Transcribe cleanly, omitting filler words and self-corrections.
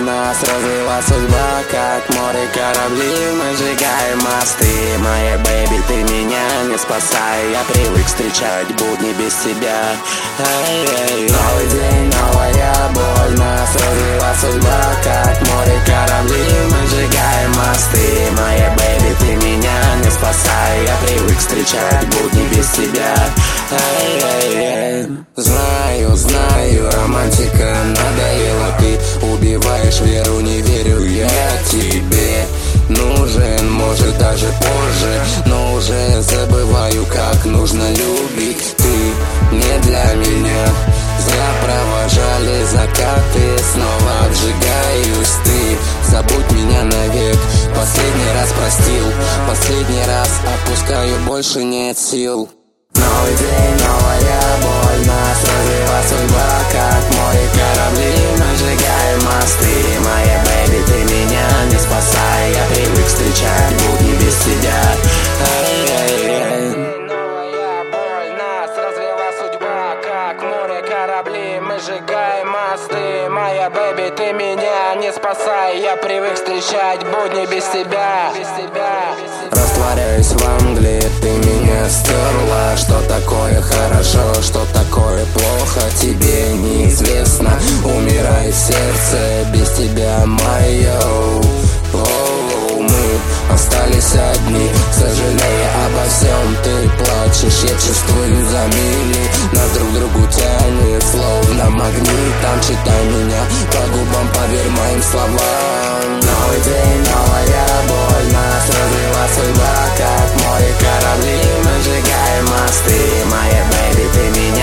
нас развела судьба, как море корабли, мы сжигаем мосты. Моя бэйби, ты меня не спасай, я привык встречать будни без тебя. Новый день, новая боль, нас развела судьба, как море корабли, мы сжигаем мосты. Моя бэйби, ты меня не спасай, я привык встречать будни без тебя. Знаю, знаю, романтика надоела, ты убиваешь веру, не верю я тебе. Нужен, может даже позже, но уже забываю, как нужно любить. Ты не для меня, зря провожали закаты, снова обжигаюсь. Ты забудь меня навек, последний раз простил, последний раз отпускаю, больше нет сил. Новый день, новая боль, нас развела судьба, как море корабли, мы сжигаем мосты. Моя бэйби, ты меня не спасай, я привык встречать будни без тебя. Новая боль, нас развела судьба, как море корабли, мы сжигаем мосты. Моя бэйби, ты меня не спасай, я привык встречать будни без тебя. Растворяюсь в мгле, ты меня стерла. Что такое хорошо, что такое плохо, тебе неизвестно. Умирает сердце без тебя мое. Мы остались одни, сожалея обо всем. Ты плачешь, я чувствую за мили, нас друг к другу тянет, словно магнитом. Читай меня по губам, поверь моим словам. Новый день, новая боль, нас развела судьба, как море корабли, мы сжигаем мосты. Моя бэйби, ты меня